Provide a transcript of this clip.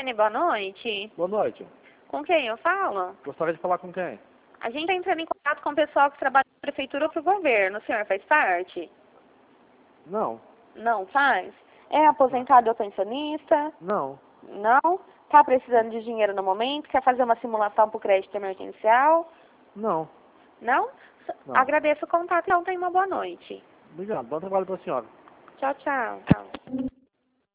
Ene, boa noite. Boa noite. Com quem eu falo? Gostaria de falar com quem? A gente está entrando em contato com o pessoal que trabalha na prefeitura ou para o governo. O senhor faz parte? Não. Não faz? É aposentado ou pensionista? Não. Não? Está precisando de dinheiro no momento? Quer fazer uma simulação para o crédito emergencial? Não. Não? Não. Agradeço o contato e tenha uma boa noite. Obrigado. Bom trabalho para a senhora. Tchau, tchau.